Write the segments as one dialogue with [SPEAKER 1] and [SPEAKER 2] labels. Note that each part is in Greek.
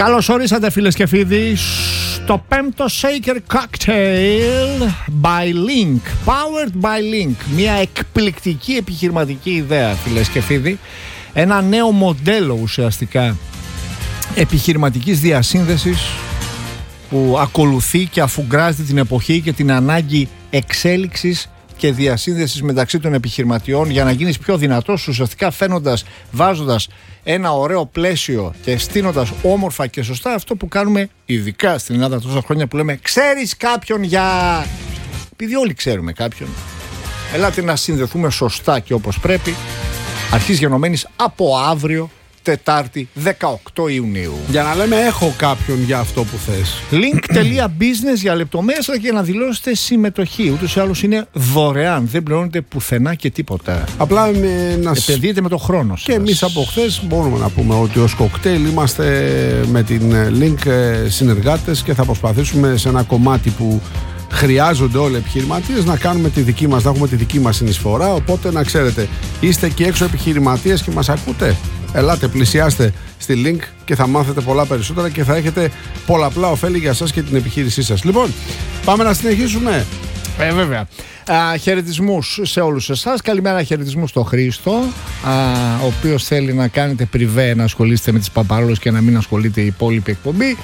[SPEAKER 1] Καλώς ορίσατε φίλες και φίλοι στο πέμπτο Shaker Cocktail by Link, Powered by Link. Μια εκπληκτική επιχειρηματική ιδέα φίλες και φίλοι. Ένα νέο μοντέλο ουσιαστικά επιχειρηματικής διασύνδεσης που ακολουθεί και αφουγκράζεται την εποχή και την ανάγκη εξέλιξης και διασύνδεσης μεταξύ των επιχειρηματιών για να γίνεις πιο δυνατός, ουσιαστικά βάζοντας ένα ωραίο πλαίσιο και στείνοντας όμορφα και σωστά αυτό που κάνουμε ειδικά στην Ελλάδα τόσα χρόνια, που λέμε ξέρεις κάποιον επειδή όλοι ξέρουμε κάποιον, ελάτε να συνδεθούμε σωστά και όπως πρέπει. Αρχής γενομένης από αύριο, Τετάρτη 18 Ιουνίου.
[SPEAKER 2] Για να λέμε έχω κάποιον για αυτό που θες.
[SPEAKER 1] Link.business για λεπτομέρειες και να δηλώσετε συμμετοχή. Ούτως ή άλλως είναι δωρεάν. Δεν πληρώνετε πουθενά και τίποτα.
[SPEAKER 2] Απλά
[SPEAKER 1] επενδύετε με το χρόνο σας.
[SPEAKER 2] Και εμείς από χθες μπορούμε να πούμε ότι ως κοκτέιλ είμαστε με την Link συνεργάτες και θα προσπαθήσουμε σε ένα κομμάτι που χρειάζονται όλοι οι επιχειρηματίες να κάνουμε τη δική μας, να έχουμε τη δική μας συνεισφορά. Οπότε να ξέρετε, είστε και έξω επιχειρηματίες και μας ακούτε. Ελάτε, πλησιάστε στη Link και θα μάθετε πολλά περισσότερα και θα έχετε πολλαπλά ωφέλη για σας και την επιχείρησή σας. Λοιπόν, πάμε να συνεχίσουμε.
[SPEAKER 1] Βέβαια. Χαιρετισμούς σε όλους εσάς. Καλημέρα, χαιρετισμούς στο Χρήστο, ο οποίος θέλει να κάνετε πριβέ, να ασχολείστε με τις παπαρόλες και να μην ασχολείται η υπόλοιπη εκπομπή.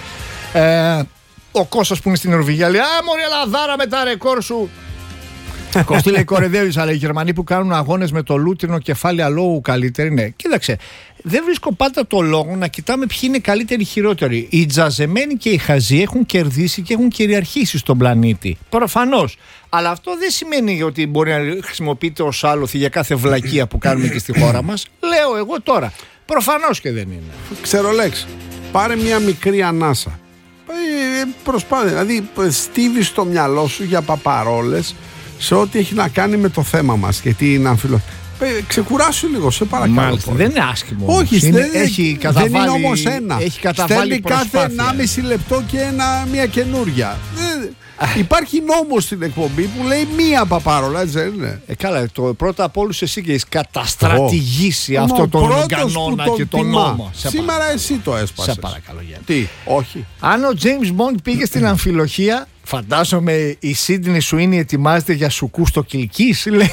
[SPEAKER 1] Ο Κώστας που είναι στην Νορβηγία λέει μωρή Ελλαδάρα με τα ρεκόρ σου. Κωστή λέει κορεδεύεις, αλλά οι Γερμανοί που κάνουν αγώνες με το λούτρινο κεφάλι αλόγου καλύτεροι. Ναι, κοίταξε, δεν βρίσκω πάντα το λόγο να κοιτάμε ποιοι είναι καλύτεροι ή χειρότεροι. Οι τζαζεμένοι και οι χαζοί έχουν κερδίσει και έχουν κυριαρχήσει στον πλανήτη. Προφανώς. Αλλά αυτό δεν σημαίνει ότι μπορεί να χρησιμοποιείται ως άλοθη για κάθε βλακεία που κάνουμε και στη χώρα μας. Λέω εγώ τώρα. Προφανώς και δεν είναι.
[SPEAKER 2] Ξέρω λέξη. Πάρε μια μικρή ανάσα. Προσπάθεια. Δηλαδή, στίβεις στο μυαλό σου για παπαρόλες σε ό,τι έχει να κάνει με το θέμα μας και την αμφιλοφιλία. Ξεκουράσου λίγο, σε παρακαλώ.
[SPEAKER 1] Μάλιστα, δεν είναι άσχημο.
[SPEAKER 2] Όχι,
[SPEAKER 1] δεν
[SPEAKER 2] είναι όμως ένα.
[SPEAKER 1] Έχει καταβάλει
[SPEAKER 2] στέλνει κάθε 1,5 λεπτό και μια καινούρια. Υπάρχει νόμος στην εκπομπή που λέει μία παπάρολα, έτσι δεν είναι?
[SPEAKER 1] Καλά, πρώτα από όλους εσύ και έχεις καταστρατηγήσει αυτό τον κανόνα και τον νόμο.
[SPEAKER 2] Σήμερα εσύ το έσπασες.
[SPEAKER 1] Σε παρακαλώ, Γιάννη.
[SPEAKER 2] Τι, όχι.
[SPEAKER 1] Αν ο James Bond πήγε στην αμφιλοχία, φαντάζομαι η Σίντνη Σουίνι ετοιμάζεται για σουκού στο Κιλκής, λέει.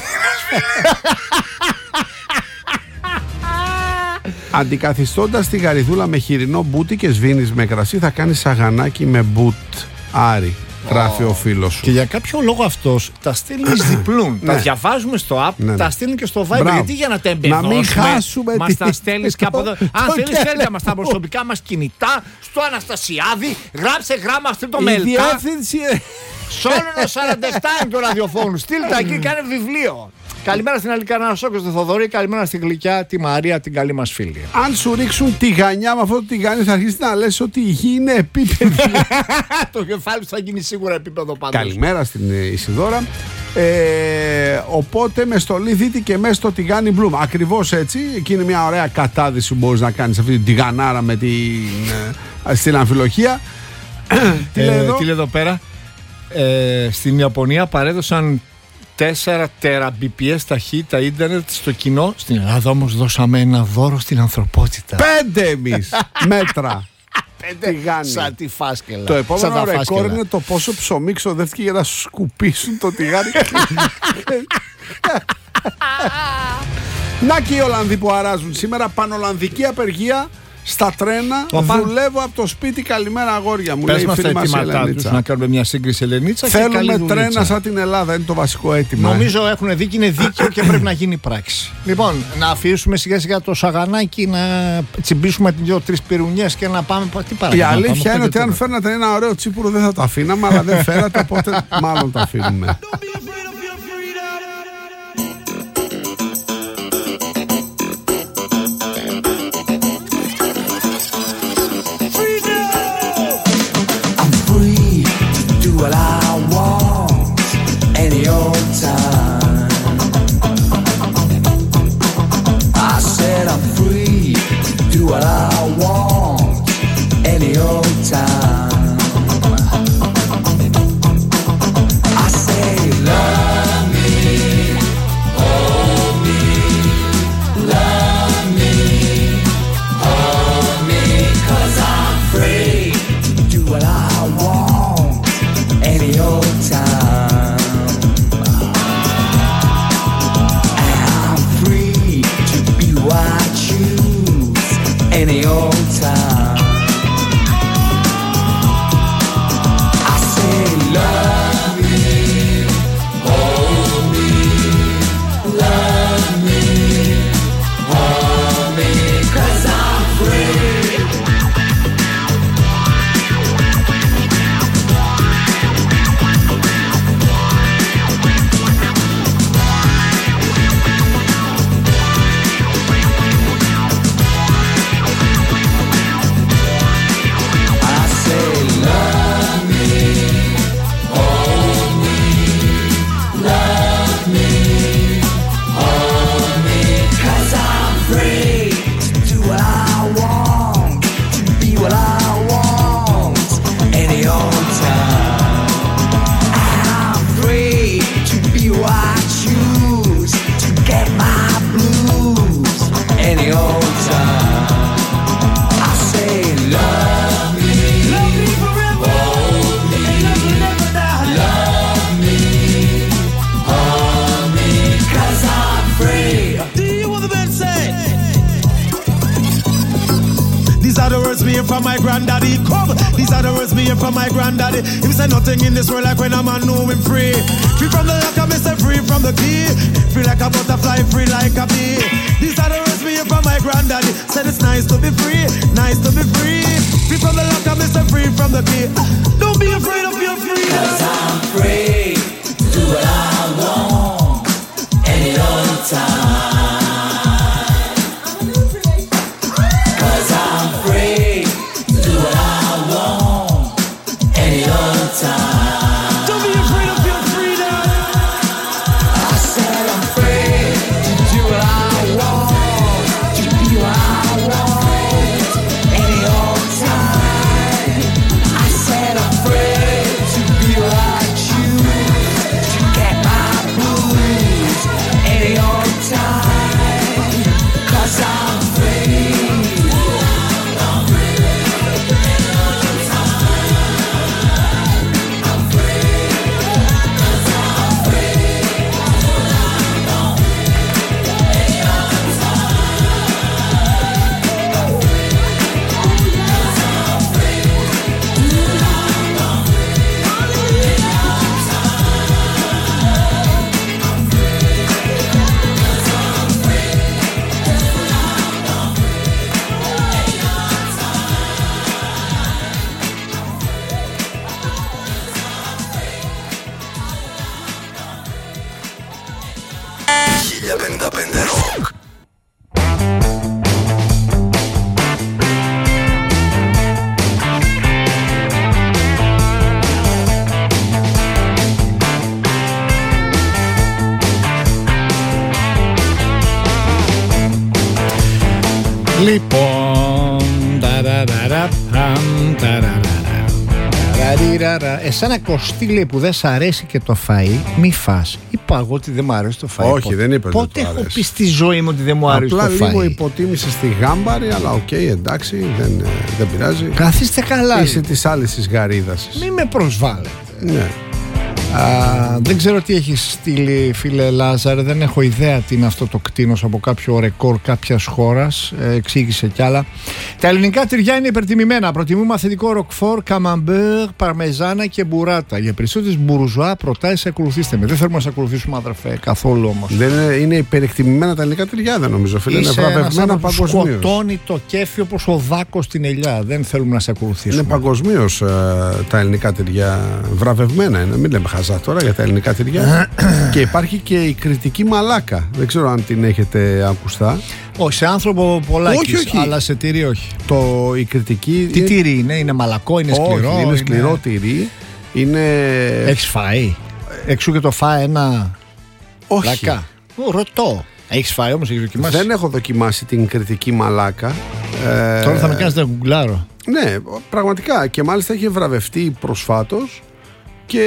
[SPEAKER 2] Αντικαθιστώντας τη γαριδούλα με χοιρινό μπούτι και σβήνεις με κρασί, θα κάνεις σαγανάκι με μπουτ άρι. Γράφει ο φίλος σου.
[SPEAKER 1] Και για κάποιο λόγο αυτός τα στέλνει διπλούν. Τα διαβάζουμε στο app, τα στέλνει και στο Viber. Γιατί για να τα εμπεδώσουμε,
[SPEAKER 2] να μην χάσουμε.
[SPEAKER 1] Μας τα στέλνεις κάπου εδώ. Αν θέλεις, στέλνε μας τα προσωπικά μας κινητά, στο Αναστασιάδη, γράψε γράμμα αυτό το mail.
[SPEAKER 2] Η διεύθυνση.
[SPEAKER 1] Σόλωνο 47 είναι το ραδιοφώνου. Στείλτε εκεί, κάνε βιβλίο. Καλημέρα στην Αλικάνα Σόκο, στο Θοδωρή. Καλημέρα στην Γλυκιά, τη Μαρία, την καλή μας φίλη.
[SPEAKER 2] Αν σου ρίξουν τηγανιά με αυτό το τηγάνι, θα αρχίσει να λες ότι η γη είναι επίπεδη.
[SPEAKER 1] Το κεφάλι θα γίνει σίγουρα επίπεδο πάντως.
[SPEAKER 2] Καλημέρα στην Ισιδώρα. Οπότε με στολή δίτη και μέσα στο τηγάνι μπλουμ. Ακριβώς έτσι. Εκεί είναι μια ωραία κατάδυση που μπορείς να κάνεις αυτή την τηγανάρα με στην αμφιλοχία.
[SPEAKER 1] Τι λέει εδώ πέρα? Στην Ιαπωνία παρέδωσαν 4 τεραμπιπιές ταχύτητα ίντερνετ στο κοινό. Στην Ελλάδα όμως δώσαμε ένα δώρο στην ανθρωπότητα.
[SPEAKER 2] 5 εμείς μέτρα.
[SPEAKER 1] 5 σαν τη φάσκελα.
[SPEAKER 2] Το επόμενο ρεκόρ είναι το πόσο ψωμί ξοδεύτηκε για να σου σκουπίσουν το τηγάνι. Να και οι Ολλανδοί που αράζουν σήμερα. Πανολλανδική απεργία στα τρένα. Δουλεύω από το σπίτι. Καλημέρα, αγόρια μου.
[SPEAKER 1] Πες μας τα αιτήματά τους, να κάνουμε μια σύγκριση Ελενίτσα.
[SPEAKER 2] Θέλουμε τρένα σαν την Ελλάδα. Είναι το βασικό αίτημα.
[SPEAKER 1] Νομίζω έχουν δει και είναι δίκαιο και πρέπει να γίνει πράξη. Λοιπόν, να αφήσουμε σιγά σιγά το σαγανάκι, να τσιμπήσουμε 2-3 πυρουνιές και να πάμε. Τι
[SPEAKER 2] η αλήθεια είναι ότι αν φέρνατε ένα ωραίο τσίπουρο δεν θα το αφήναμε, αλλά δεν φέρατε, οπότε μάλλον το αφήνουμε.
[SPEAKER 3] What I want any old time. I said I'm free, do what I want any old time. I say love me, hold me, love me, hold me, 'cause I'm free.
[SPEAKER 4] from my granddaddy. Him say nothing in this world like when a man know him free. Free from the lock, I say free from the key. Free like a butterfly, free like a bee. These are the words we hear from my granddaddy. Said it's nice to be free, nice to be free. Free from the lock, I say free from the key. Don't be afraid of your freedom. 'Cause I'm free to do what I want any old time. 'Cause I'm free to do what I want any old time. Don't be afraid of your freedom. I said I'm free to do what I want, to be what I want any old time. I said I'm free to be what I choose, to get my blues any old time. 'Cause I'm free.
[SPEAKER 1] Λοιπόν, εσένα Κωστή λέει που δεν σ' αρέσει και το φαΐ, μη φας. Είπα εγώ ότι δεν μου αρέσει το φαΐ.
[SPEAKER 2] Όχι, δεν είπες.
[SPEAKER 1] Πότε έχω πει στη ζωή μου ότι δεν μου αρέσει το φαΐ?
[SPEAKER 2] Απλά λίγο υποτίμησε στη γάμπαρη, αλλά οκ, εντάξει, δεν πειράζει.
[SPEAKER 1] Καθίστε καλά.
[SPEAKER 2] Είσαι της άλλης της γαρίδας.
[SPEAKER 1] Μη με προσβάλλετε.
[SPEAKER 2] Ναι.
[SPEAKER 1] Δεν ξέρω τι έχει στείλει, φίλε Λάζαρε. Δεν έχω ιδέα τι είναι αυτό το κτίνος από κάποιο ρεκόρ κάποιας χώρας. Εξήγησε κι άλλα. Τα ελληνικά τυριά είναι υπερτιμημένα. Προτιμούμε αθεντικό ροκφόρ, καμαμπέρ, παρμεζάνα και μπουράτα. Για περισσότερες μπουρουζουά προτάσεις ακολουθήστε με. Δεν θέλουμε να σε ακολουθήσουμε, αδερφέ, καθόλου όμως.
[SPEAKER 2] Δεν είναι υπερεκτιμημένα τα ελληνικά τυριά, δεν νομίζω, φίλε. Είναι βραβευμένα παγκοσμίως.
[SPEAKER 1] Σκοτώνει το κέφι όπως ο δάκος στην ελιά. Δεν θέλουμε να σε ακολουθήσουμε.
[SPEAKER 2] Είναι παγκοσμίως τα ελληνικά τυριά βραβευμένα. Είναι. Μην λέμε χαζά τώρα για τα ελληνικά τυριά. Και υπάρχει και η κριτική μαλάκα. Δεν ξέρω αν την έχετε ακουστά.
[SPEAKER 1] Όχι, σε άνθρωπο πολλάκις,
[SPEAKER 2] όχι.
[SPEAKER 1] αλλά σε τυρί όχι.
[SPEAKER 2] Η κριτική.
[SPEAKER 1] Τι τυρί είναι μαλακό, είναι σκληρό?
[SPEAKER 2] Όχι, είναι σκληρό τυρί.
[SPEAKER 1] Έχεις φάει? Εξού και το φάει ένα.
[SPEAKER 2] Όχι.
[SPEAKER 1] Λακά. Ρωτώ. Έχεις φάει όμως, έχεις δοκιμάσει?
[SPEAKER 2] Δεν έχω δοκιμάσει την κριτική μαλάκα.
[SPEAKER 1] Τώρα θα με κάνεις να γκουγκλάρω.
[SPEAKER 2] Ναι, πραγματικά. Και μάλιστα είχε βραβευτεί προσφάτως. Και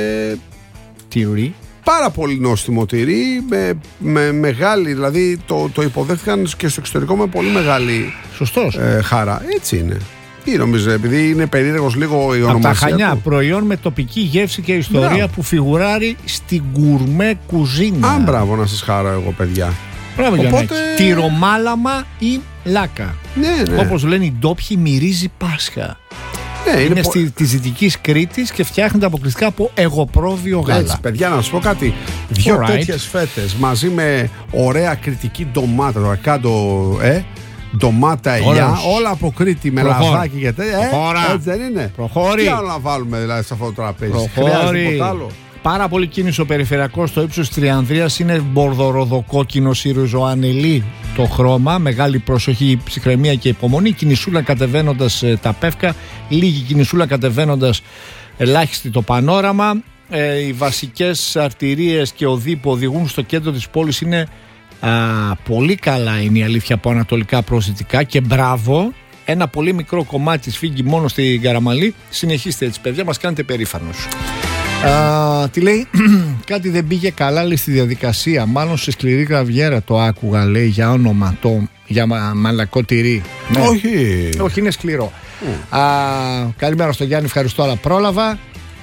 [SPEAKER 1] τυρί.
[SPEAKER 2] Πάρα πολύ νόστιμο τυρί, με μεγάλη, δηλαδή το υποδέχτηκαν και στο εξωτερικό με πολύ μεγάλη χαρά. Έτσι είναι. Τι νομίζω, επειδή είναι περίεργος λίγο η ονομασία.
[SPEAKER 1] Από τα Χανιά, προϊόν με τοπική γεύση και ιστορία. Μπράβο. Που φιγουράρει στην γκουρμέ κουζίνα.
[SPEAKER 2] Α, μπράβο, να σας χαρώ εγώ, παιδιά.
[SPEAKER 1] Μπράβο, οπότε... τυρομάλαμα ή λάκα.
[SPEAKER 2] Ναι.
[SPEAKER 1] Όπως λένε οι ντόπιοι, μυρίζει Πάσχα.
[SPEAKER 2] Ναι,
[SPEAKER 1] είναι της Δυτικής Κρήτης και φτιάχνεται αποκλειστικά από εγωπρόβιο γάλα.
[SPEAKER 2] Έτσι, παιδιά, να σου πω κάτι. Δύο τέτοιες φέτες μαζί με ωραία κριτική ντομάτα. Το κάτω, ντομάτα, ελιά, όλα από Κρήτη με λαδάκι και τέτοια. Έτσι δεν είναι?
[SPEAKER 1] Προχώρη.
[SPEAKER 2] Τι άλλο να βάλουμε δηλαδή σε αυτό το τραπέζι? Χρειάζεται τίποτα άλλο?
[SPEAKER 1] Πάρα πολύ κίνηση ο περιφερειακός στο ύψος της Τριανδρίας. Είναι μπορδοροδοκόκκινο σιρουζοανελί το χρώμα. Μεγάλη προσοχή, ψυχραιμία και υπομονή. Κινησούλα κατεβαίνοντας τα Πεύκα. Λίγη κινησούλα κατεβαίνοντας ελάχιστη το Πανόραμα. Οι βασικές αρτηρίες και οδοί που οδηγούν στο κέντρο της πόλης είναι πολύ καλά, είναι η αλήθεια, από ανατολικά προς δυτικά. Και μπράβο, ένα πολύ μικρό κομμάτι σφίγγει μόνο στην Καραμαλή. Συνεχίστε έτσι, παιδιά, μας κάνετε περήφανος. Τι λέει? Κάτι δεν πήγε καλά, λέει, στη διαδικασία. Μάλλον σε σκληρή γραβιέρα το άκουγα, λέει, για όνομα για μαλακό τυρί. Ναι. Όχι, είναι σκληρό. Καλημέρα στο Γιάννη, ευχαριστώ, αλλά πρόλαβα.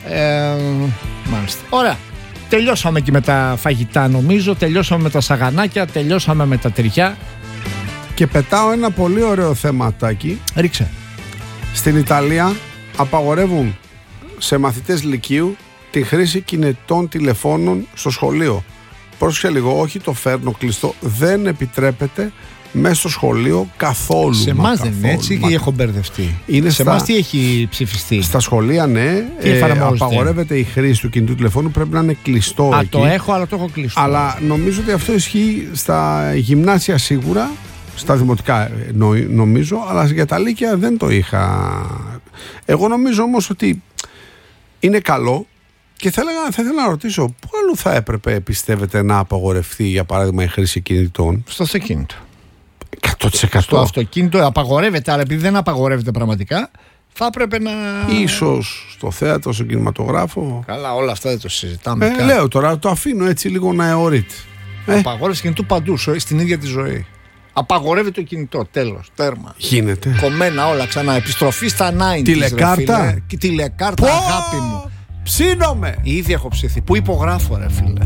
[SPEAKER 1] Μάλιστα. Ωραία. Τελειώσαμε και με τα φαγητά, νομίζω. Τελειώσαμε με τα σαγανάκια. Τελειώσαμε με τα τυριά.
[SPEAKER 2] Και πετάω ένα πολύ ωραίο θεματάκι.
[SPEAKER 1] Ρίξε.
[SPEAKER 2] Στην Ιταλία απαγορεύουν σε μαθητές λυκείου τη χρήση κινητών τηλεφώνων στο σχολείο. Πρόσεχε λίγο, όχι το φέρνω κλειστό, δεν επιτρέπεται μέσα στο σχολείο καθόλου.
[SPEAKER 1] Σε εμάς δεν είναι έτσι ή έχω μπερδευτεί? Σε εμάς τι έχει ψηφιστεί?
[SPEAKER 2] Στα σχολεία ναι, απαγορεύεται η χρήση του κινητού τηλεφώνου, πρέπει να είναι κλειστό εκεί.
[SPEAKER 1] Το έχω, αλλά το έχω κλειστό.
[SPEAKER 2] Αλλά νομίζω ότι αυτό ισχύει στα γυμνάσια σίγουρα, στα δημοτικά νομίζω, αλλά για τα λύκεια δεν το είχα. Εγώ νομίζω όμως ότι είναι καλό. Και θα ήθελα να ρωτήσω, πού αλλού θα έπρεπε, πιστεύετε, να απαγορευτεί για παράδειγμα η χρήση κινητών?
[SPEAKER 1] Στο αυτοκίνητο.
[SPEAKER 2] 100%.
[SPEAKER 1] Στο αυτοκίνητο απαγορεύεται, αλλά επειδή δεν απαγορεύεται πραγματικά, θα έπρεπε να.
[SPEAKER 2] Ίσως στο θέατρο, στον κινηματογράφο.
[SPEAKER 1] Καλά, όλα αυτά δεν το συζητάμε.
[SPEAKER 2] Λέω τώρα, το αφήνω έτσι λίγο να αιωρείται.
[SPEAKER 1] Απαγορεύεται κινητού παντού, στην ίδια τη ζωή. Απαγορεύεται το κινητό, τέλος, τέρμα.
[SPEAKER 2] Γίνεται.
[SPEAKER 1] Κομμένα όλα ξανά. Επιστροφή στα 90's.
[SPEAKER 2] Τηλεκάρτα.
[SPEAKER 1] Τηλεκάρτα, αγάπη μου.
[SPEAKER 2] Ψήνομαι.
[SPEAKER 1] Ήδη έχω ψηθεί. Πού υπογράφω, ρε φίλε?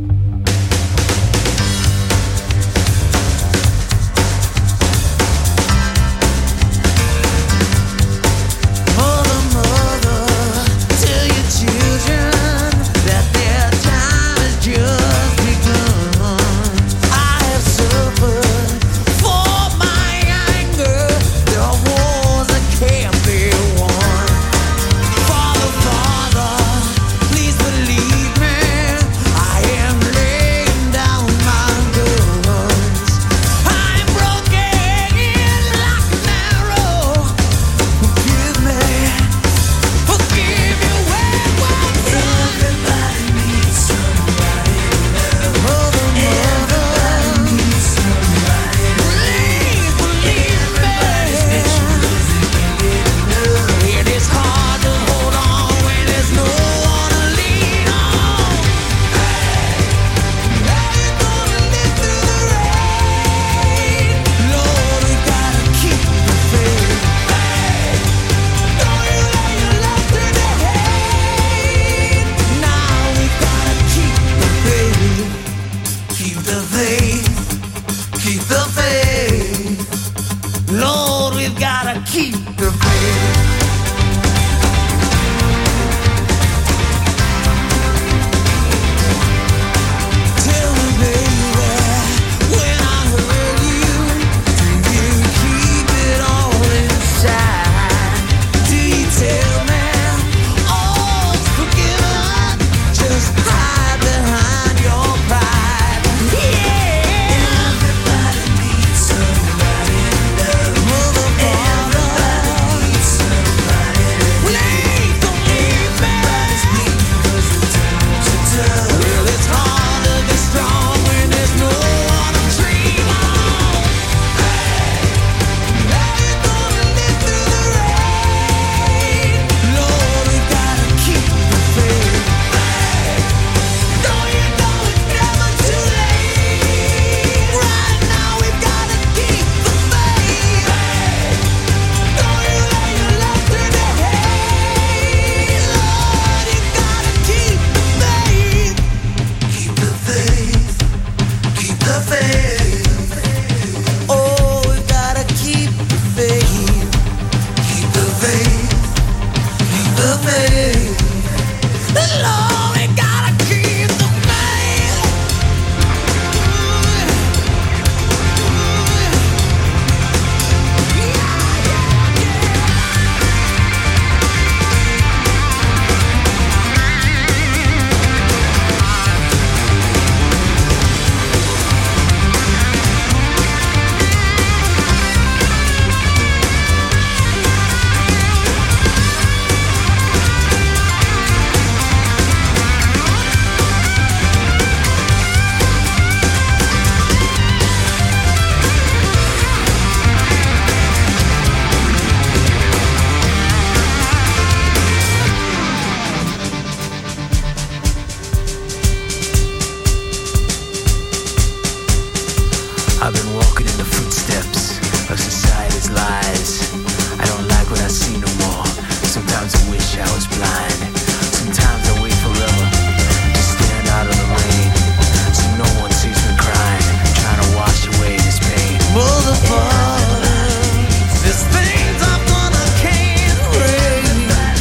[SPEAKER 3] I've been walking in the footsteps of society's lies. I don't like what I see no more. Sometimes I wish I was blind. Sometimes I wait forever to stand out of the rain, so no one sees me crying, trying to wash away this pain. Motherfucker, there's things I've done I can't erase.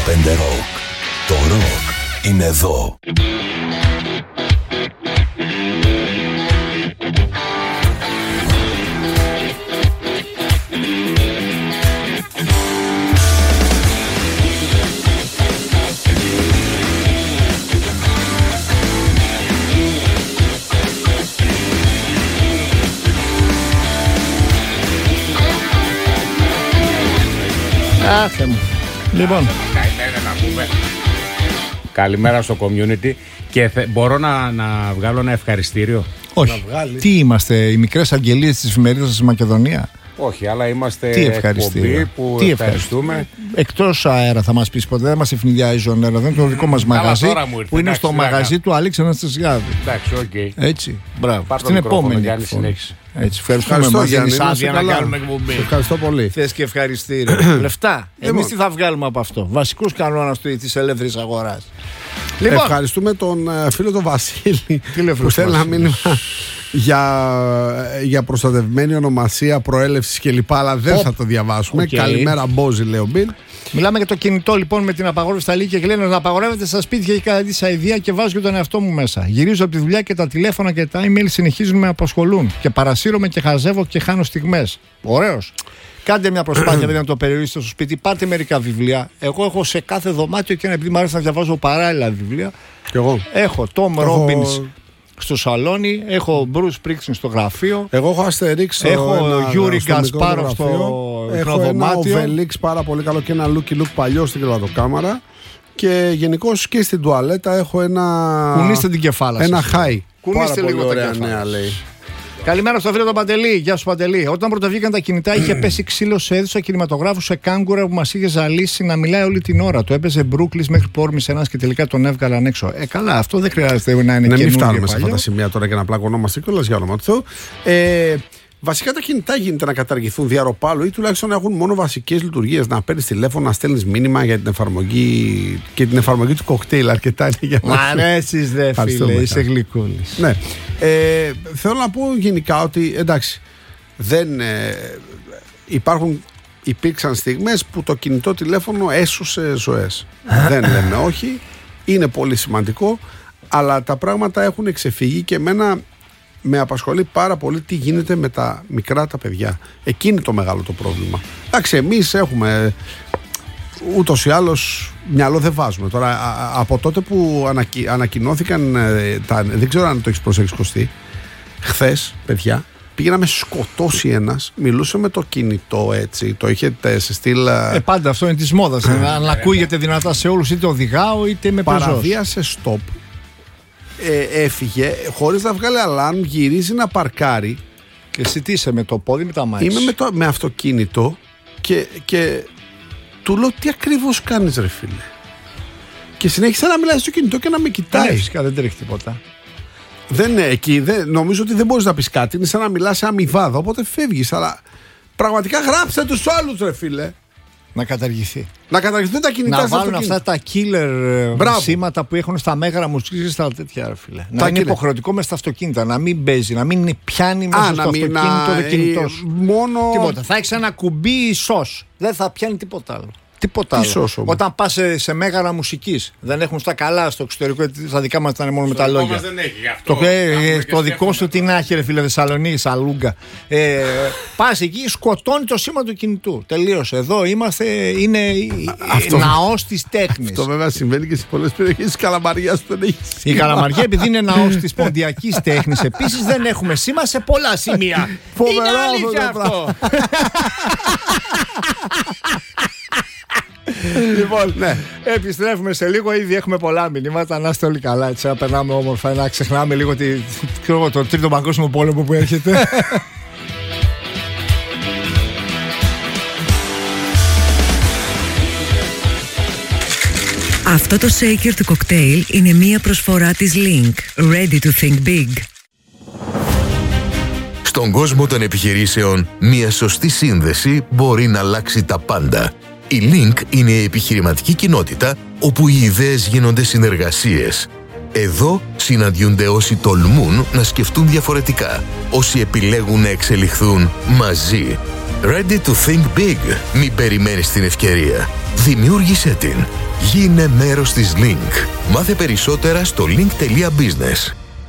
[SPEAKER 5] Rock. Το rock είναι εδώ.
[SPEAKER 1] Άθε μου. Λοιπόν.
[SPEAKER 6] Καλημέρα στο community. Και μπορώ να βγάλω ένα ευχαριστήριο.
[SPEAKER 1] Όχι. Τι είμαστε, οι μικρές αγγελίες της εφημερίδας της Μακεδονία?
[SPEAKER 6] Όχι, αλλά είμαστε
[SPEAKER 1] εκπομπή
[SPEAKER 6] που
[SPEAKER 1] τι
[SPEAKER 6] ευχαριστούμε.
[SPEAKER 1] Εκτός αέρα θα μας πεις ποτέ, δεν μας ευνηδιάζει ο Νέρα, δεν είναι το δικό μας μαγαζί που είναι στο μαγαζί του Αλήξη Αναστασιάδη.
[SPEAKER 6] Εντάξει, οκ.
[SPEAKER 1] Έτσι, μπράβο.
[SPEAKER 6] Στην επόμενη. Έτσι,
[SPEAKER 1] ευχαριστούμε, μας δίνεις άδεια να κάνουμε εκπομπή.
[SPEAKER 2] Ευχαριστώ πολύ.
[SPEAKER 1] Θες και ευχαριστήρια. Λεφτά. Εμείς τι θα βγάλουμε από αυτό? Βασικούς κανόνας της ελεύθερης αγοράς.
[SPEAKER 2] Λοιπόν, ευχαριστούμε τον φίλο τον Βασίλη που στέλνει ένα μήνυμα για προστατευμένη ονομασία, προέλευσης κλπ. Αλλά δεν θα το διαβάσουμε. Καλημέρα, Μπόζη, λέει ο Μπιλ.
[SPEAKER 1] Μιλάμε για το κινητό λοιπόν με την απαγόρευση στα Λύκεια και λένε να απαγορεύεται στα σπίτια και κατά τη αηδία και βάζω και τον εαυτό μου μέσα. Γυρίζω από τη δουλειά και τα τηλέφωνα και τα email συνεχίζουν να με απασχολούν. Και παρασύρωμαι και χαζεύω και χάνω στιγμές. Ωραίος. Κάντε μια προσπάθεια δηλαδή, να το περιορίσετε στο σπίτι. Πάρτε μερικά βιβλία. Εγώ έχω σε κάθε δωμάτιο και επειδή μου αρέσει να διαβάζω παράλληλα βιβλία.
[SPEAKER 2] Και εγώ.
[SPEAKER 1] Έχω Tom Robbins στο σαλόνι, έχω Bruce Springsteen στο γραφείο.
[SPEAKER 2] Εγώ έχω Asterix,
[SPEAKER 1] έχω Yuri Gasparov στο
[SPEAKER 2] δωμάτιο. Έχω ένα Obelix πάρα πολύ καλό και ένα Lucky Luke παλιό στην κρεβατοκάμαρα. Και γενικώς και στην τουαλέτα έχω ένα.
[SPEAKER 1] Κουνήστε την κεφάλα σας.
[SPEAKER 2] Ένα high.
[SPEAKER 1] Κουνήστε λίγο τα κεφάλα. Καλημέρα στο φίλο τον Παντελή. Γεια σου, Παντελή. Όταν πρωτοβγήκαν τα κινητά, είχε πέσει ξύλο σε αίθουσα κινηματογράφου σε κάγκουρα που μας είχε ζαλίσει να μιλάει όλη την ώρα. Το έπαιζε Brooklyn μέχρι που όρμησε ένας και τελικά τον έβγαλαν έξω. Καλά, αυτό δεν χρειάζεται να είναι καινούργιο.
[SPEAKER 2] Ναι, μην φτάνουμε σε αυτά τα σημεία τώρα και να πλακωνόμαστε κιόλας για όνομα του Θεού. Βασικά τα κινητά γίνεται να καταργηθούν διαρροπάλου ή τουλάχιστον να έχουν μόνο βασικές λειτουργίες. Να παίρνεις τηλέφωνο, να στέλνεις μήνυμα για την εφαρμογή και την εφαρμογή του κοκτέιλ. Αρκετά είναι για να.
[SPEAKER 1] Μ' αρέσεις, δε φίλε, είσαι γλυκούλης.
[SPEAKER 2] Ναι. Θέλω να πω γενικά ότι εντάξει, υπήρξαν στιγμές που το κινητό τηλέφωνο έσωσε ζωές. Δεν λέμε όχι. Είναι πολύ σημαντικό, αλλά τα πράγματα έχουν εξεφύγει και εμένα. Με απασχολεί πάρα πολύ τι γίνεται με τα μικρά τα παιδιά. Εκείνη το μεγάλο το πρόβλημα. Εντάξει, εμείς έχουμε ούτως ή άλλως μυαλό δεν βάζουμε. Τώρα από τότε που ανακοινώθηκαν δεν ξέρω αν το έχεις προσέξει, Κωστή, χθες, παιδιά, πήγε να με σκοτώσει ένας, μιλούσε με το κινητό έτσι, το είχε σε στυλ.
[SPEAKER 1] Πάντα αυτό είναι της μόδας. Αν ακούγεται δυνατά σε όλους, είτε οδηγάω είτε με πεζός.
[SPEAKER 2] Παραβίασε stop. Έφυγε χωρίς να βγάλει αλάρμ, γυρίζει να παρκάρει.
[SPEAKER 1] Και εσύ τι είσαι, με το πόδι, με τα μάτια?
[SPEAKER 2] Είμαι με αυτοκίνητο και του λέω τι ακριβώς κάνεις ρε φίλε. Και συνέχισε να μιλάει στο κινητό και να με κοιτάει.
[SPEAKER 1] Φυσικά δεν τρέχει τίποτα.
[SPEAKER 2] Νομίζω ότι δεν μπορείς να πεις κάτι. Είναι σαν να μιλάς σε αμοιβάδα, οπότε φεύγεις. Αλλά πραγματικά γράψτε τους άλλους ρε φίλε.
[SPEAKER 1] Να καταργηθεί.
[SPEAKER 2] Να καταργηθούν τα κινητά.
[SPEAKER 1] Να βάλουν αυτά τα killer σήματα που έχουν στα μέγαρα μουσικής και στα τέτοια, ρε φίλε. Να είναι υποχρεωτικό μέσα στα αυτοκίνητα. Να μην παίζει, να μην πιάνει μέσα στο αυτοκίνητο το κινητό σου.
[SPEAKER 2] Μόνο.
[SPEAKER 1] Τίποτα. Θα έχει ένα κουμπί ισός. Δεν θα πιάνει τίποτα άλλο. Τίποτα άλλο. Όταν πας σε μέγαρα μουσικής, δεν έχουν στα καλά στο εξωτερικό, τα δικά μας ήταν μόνο με τα λόγια. Το δικό σου τι να έχει, ρε φίλε, Θεσσαλονίκη, Σαλούγκα. Πας εκεί, σκοτώνει το σήμα του κινητού. Τελείωσε. Εδώ είμαστε, είναι ναός της τέχνης.
[SPEAKER 2] Αυτό βέβαια συμβαίνει και σε πολλές περιοχές της Καλαμαριάς που δεν έχει.
[SPEAKER 1] Η Καλαμαριά, επειδή είναι ναός της ποντιακής τέχνης, επίσης δεν έχουμε σήμα σε πολλά σημεία. Είναι αλήθεια αυτό. Λοιπόν, ναι. Επιστρέφουμε σε λίγο. Ήδη έχουμε πολλά μηνύματα. Να είστε όλοι καλά. Έτσι, να περνάμε όμορφα. Να ξεχνάμε λίγο το τρίτο παγκόσμιο πόλεμο που έρχεται.
[SPEAKER 7] Αυτό το shaker του κοκτέιλ είναι μία προσφορά της Link. Ready to think big.
[SPEAKER 5] Στον κόσμο των επιχειρήσεων, μία σωστή σύνδεση μπορεί να αλλάξει τα πάντα. Η Link είναι η επιχειρηματική κοινότητα όπου οι ιδέες γίνονται συνεργασίες. Εδώ συναντιούνται όσοι τολμούν να σκεφτούν διαφορετικά, όσοι επιλέγουν να εξελιχθούν μαζί. Ready to think big. Μην περιμένεις την ευκαιρία. Δημιούργησέ την. Γίνε μέρος της Link. Μάθε περισσότερα στο link.business.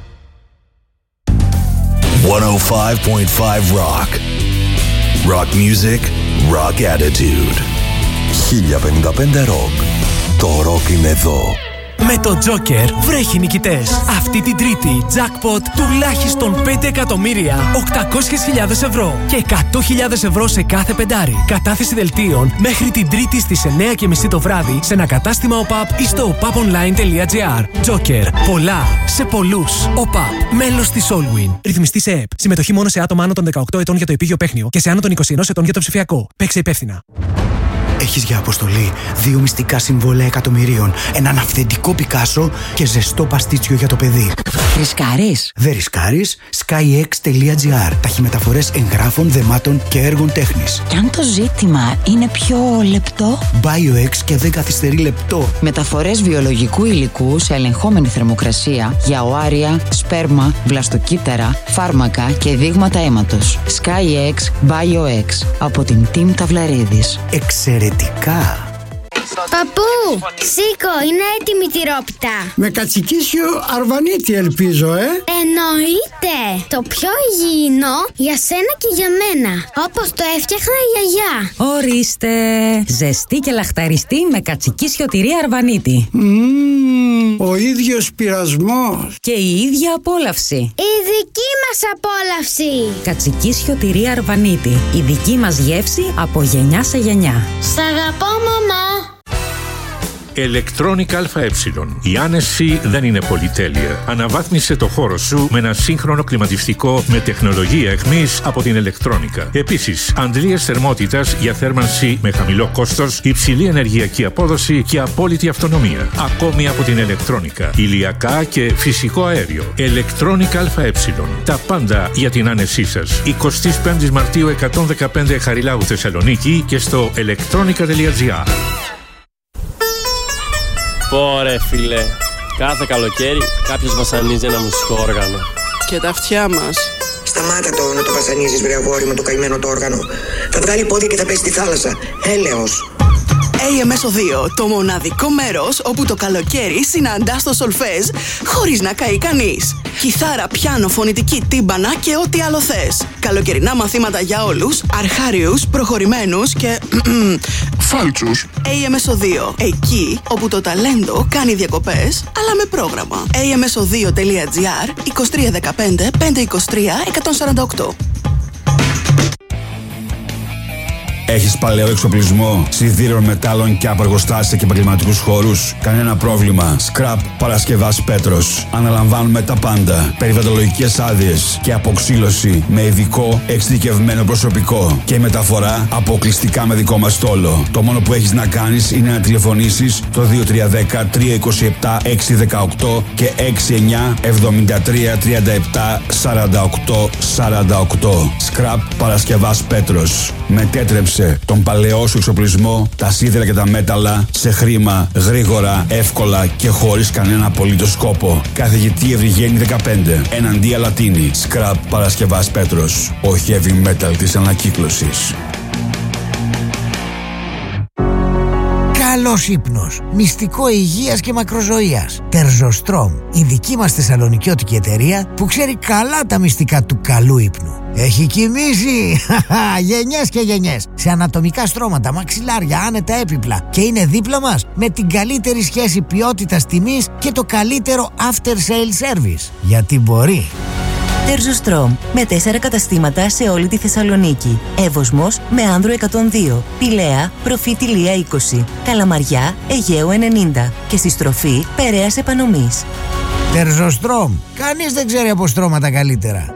[SPEAKER 8] 105.5 Rock. Rock music, rock attitude. 1055 Rock. Το rock είναι εδώ.
[SPEAKER 9] Με το Joker βρέχει νικητές. Αυτή την Τρίτη, jackpot τουλάχιστον 5 εκατομμύρια, 800.000 ευρώ και 100.000 ευρώ σε κάθε πεντάρι. Κατάθεση δελτίων μέχρι την Τρίτη στις 9:30 το βράδυ σε ένα κατάστημα ΟΠΑΠ ή στο opaponline.gr. Joker. Πολλά σε πολλούς. ΟΠΑΠ. Μέλος της Allwin. Ρυθμιστή σε ΕΠ. Συμμετοχή μόνο σε άτομα άνω των 18 ετών για το επίγειο παίχνιο και σε άνω των 21 ετών για το ψηφιακό. Παίξε υπεύθυνα.
[SPEAKER 10] Έχεις για αποστολή 2 μυστικά συμβόλαια εκατομμυρίων, έναν αυθεντικό Πικάσο και ζεστό παστίτσιο για το παιδί.
[SPEAKER 11] Ρισκάρεις?
[SPEAKER 10] Δεν ρισκάρεις. skyx.gr. Ταχυμεταφορές εγγράφων, δεμάτων και έργων τέχνης.
[SPEAKER 11] Κι αν το ζήτημα είναι πιο λεπτό?
[SPEAKER 10] BioX και δεν καθυστερεί λεπτό.
[SPEAKER 11] Μεταφορές βιολογικού υλικού σε ελεγχόμενη θερμοκρασία για οάρια, σπέρμα, βλαστοκύτταρα, φάρμακα και δείγματα αίματος. SkyX BioX από την Team Ταυλαρίδης.
[SPEAKER 10] Εξαιρετικά.
[SPEAKER 12] Παππού, σήκω, είναι έτοιμη τη τυρόπιτα.
[SPEAKER 13] Με κατσικίσιο αρβανίτη ελπίζω,
[SPEAKER 12] Εννοείται. Το πιο υγιεινό για σένα και για μένα. Όπως το έφτιαχνα η γιαγιά.
[SPEAKER 14] Ορίστε. Ζεστή και λαχταριστή με κατσικίσιο τυρί αρβανίτη.
[SPEAKER 13] Ο ίδιος πειρασμός.
[SPEAKER 14] Και η ίδια απόλαυση.
[SPEAKER 12] Η δική μας απόλαυση.
[SPEAKER 14] Κατσικίσιο τυρί αρβανίτη. Η δική μας γεύση από γενιά σε γενιά.
[SPEAKER 12] Σ' αγαπώ, μαμά.
[SPEAKER 15] Electronic ΑΕ. Η άνεση δεν είναι πολυτέλεια. Αναβάθμισε το χώρο σου με ένα σύγχρονο κλιματιστικό με τεχνολογία εχμής από την Electronica. Επίσης, αντλίες θερμότητας για θέρμανση με χαμηλό κόστος, υψηλή ενεργειακή απόδοση και απόλυτη αυτονομία. Ακόμη από την Electronica. Ηλιακά και φυσικό αέριο. Electronic ΑΕ. Τα πάντα για την άνεσή σας. 25 Μαρτίου 115 Χαριλάου Θεσσαλονίκη και στο electronica.gr.
[SPEAKER 16] Πόρε φίλε, κάθε καλοκαίρι κάποιος βασανίζει ένα μουσικό όργανο.
[SPEAKER 17] Και τα αυτιά μας.
[SPEAKER 18] Σταμάτα να το βασανίζεις, βρε αγόρι με το καημένο το όργανο. Θα βγάλει πόδια και θα πέσει στη θάλασσα. Έλεος.
[SPEAKER 17] AMS2, το μοναδικό μέρος όπου το καλοκαίρι συναντάς το σολφέζ χωρίς να καεί κανείς. Κιθάρα, πιάνο, φωνητική, τύμπανα και ό,τι άλλο θες. Καλοκαιρινά μαθήματα για όλους, αρχάριους, προχωρημένους και φάλτσους. AMS2, εκεί όπου το ταλέντο κάνει διακοπές, αλλά με πρόγραμμα. AMS2.gr 2315 523 148.
[SPEAKER 19] Έχεις παλαιό εξοπλισμό, σιδήρων, μετάλλων και απεργοστάσια και επαγγελματικούς χώρους? Κανένα πρόβλημα. Scrap Παρασκευάς Πέτρος. Αναλαμβάνουμε τα πάντα. Περιβαλλοντολογικές άδειες και αποξύλωση με ειδικό εξειδικευμένο προσωπικό και μεταφορά αποκλειστικά με δικό μας στόλο. Το μόνο που έχεις να κάνεις είναι να τηλεφωνήσεις το 2310 327 618 και 69 73 37 48 48. Scrap Παρασκευάς Πέτρος. Μετέτρεψε τον παλαιό σου εξοπλισμό, τα σίδερα και τα μέταλλα σε χρήμα, γρήγορα, εύκολα και χωρίς κανένα απολύτως σκόπο. Καθηγητή Ευρυγένη 15, εναντία Λατίνη. Scrap Παρασκευάς Πέτρος. Ο heavy metal της ανακύκλωσης.
[SPEAKER 20] Καλός ύπνος, μυστικό υγείας και μακροζωίας. Τερζοστρόμ, η δική μας θεσσαλονικιώτικη εταιρεία που ξέρει καλά τα μυστικά του καλού ύπνου. Έχει κοιμήσει γενιές και γενιές σε ανατομικά στρώματα, μαξιλάρια, άνετα έπιπλα και είναι δίπλα μας με την καλύτερη σχέση ποιότητας τιμής και το καλύτερο after sale service. Γιατί μπορεί.
[SPEAKER 7] Τερζοστρόμ, με 4 καταστήματα σε όλη τη Θεσσαλονίκη. Εύωσμος με Άνδρο 102, Πηλαία, Προφήτη Λία 20, Καλαμαριά, Αιγαίου 90 και στη στροφή Περαίας Επανομής.
[SPEAKER 20] Τερζοστρόμ, κανείς δεν ξέρει από στρώματα καλύτερα.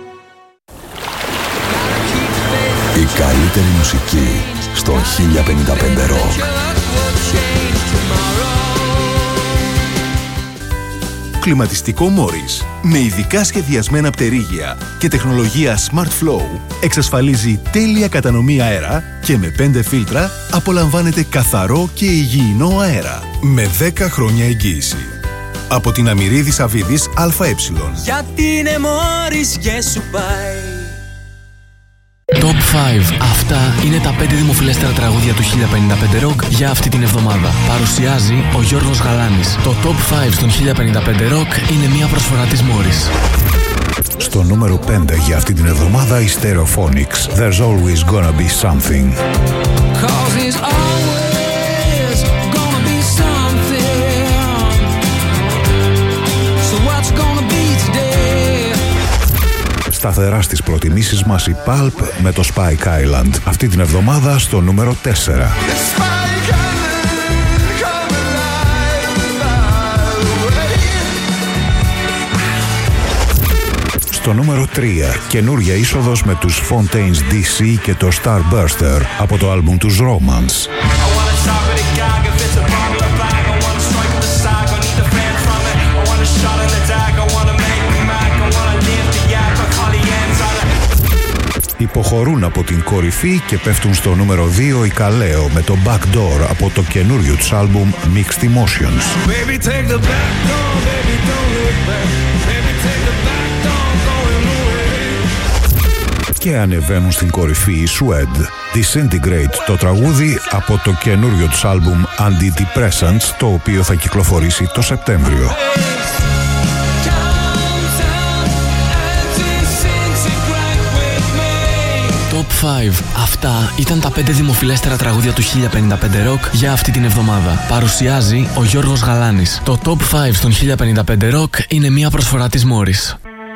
[SPEAKER 8] Η καλύτερη μουσική στο 1055 Rock.
[SPEAKER 21] Κλιματιστικό Morris με ειδικά σχεδιασμένα πτερίγια και τεχνολογία Smart Flow εξασφαλίζει τέλεια κατανομή αέρα και με 5 φίλτρα απολαμβάνετε καθαρό και υγιεινό αέρα με 10 χρόνια εγγύηση. Από την Αμυρίδης Αβίδης ΑΕ.
[SPEAKER 9] Γιατί είναι Morris και σου πάει. Top 5. Αυτά είναι τα 5 δημοφιλέστερα τραγούδια του 1055 Rock για αυτή την εβδομάδα. Παρουσιάζει ο Γιώργος Γαλάνης. Το Top 5 των 1055 Rock είναι μια προσφορά της Morris.
[SPEAKER 4] Στο νούμερο 5 για αυτή την εβδομάδα η Stereophonics. There's always gonna be something.
[SPEAKER 3] Cause there's always gonna be something. So what's gonna be today?
[SPEAKER 4] Σταθερά στις προτιμήσεις μας η Pulp με το Spike Island. Αυτή την εβδομάδα στο νούμερο 4. Στο νούμερο 3, καινούρια είσοδος με τους Fontaines DC και το Starburster από το άλμπουμ τους Romance. Υποχωρούν από την κορυφή και πέφτουν στο νούμερο 2 η Καλέο με το Backdoor από το καινούριο τους άλμπουμ Mixed Emotions.
[SPEAKER 3] Baby, take the back door, baby, don't look back. Baby, take the back door, going away.
[SPEAKER 4] Και ανεβαίνουν στην κορυφή οι Suede. Disintegrate, το τραγούδι από το καινούριο τους άλμπουμ Antidepressants, το οποίο θα κυκλοφορήσει το Σεπτέμβριο.
[SPEAKER 9] Top 5. Αυτά ήταν τα 5 δημοφιλέστερα τραγούδια του 1055 Rock για αυτή την εβδομάδα. Παρουσιάζει ο Γιώργος Γαλάνης. Το Top 5 των 1055 Rock είναι μια προσφορά της Morris.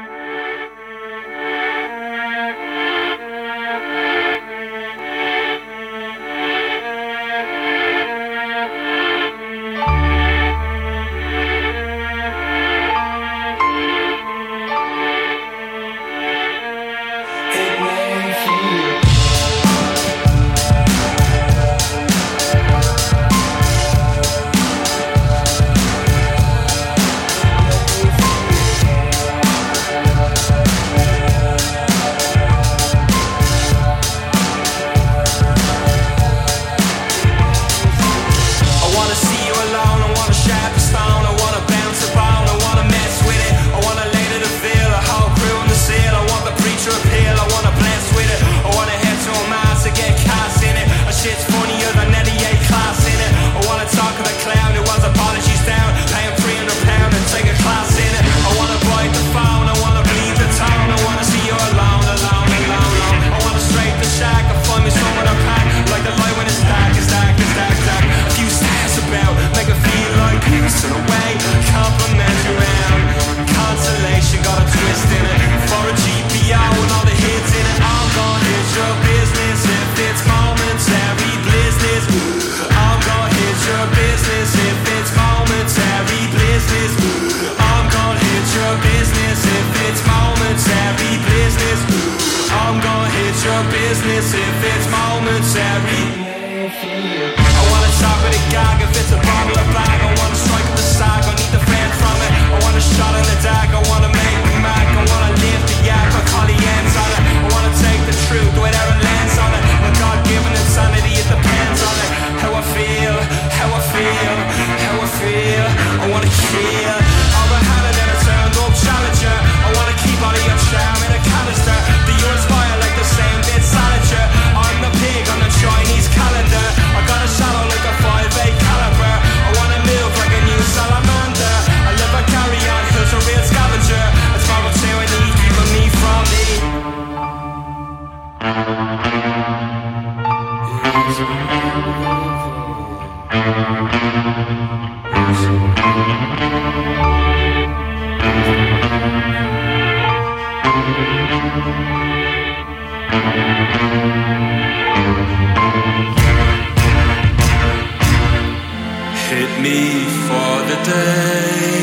[SPEAKER 3] Hit me for the day,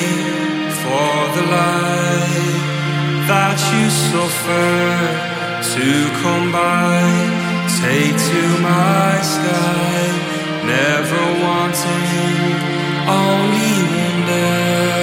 [SPEAKER 3] for the light that you suffer to come by. Take to my sky, never wanting, only wonder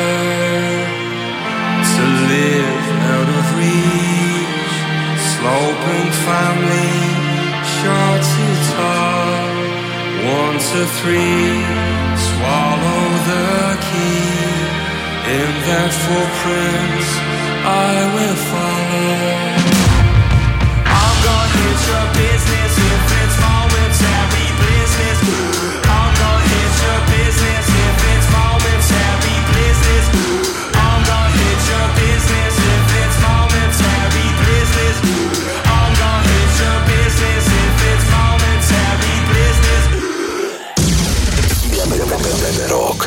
[SPEAKER 3] to live out of reach. Sloping family, short to tall, 1 to 3. Swallow the key, in their footprints I will follow. I'm gonna hit your business if it's momentary business. I'm gonna hit your business if it's momentary business. I'm gonna hit your business if it's momentary business. I'm gonna hit your business if it's momentary business.
[SPEAKER 8] Rock.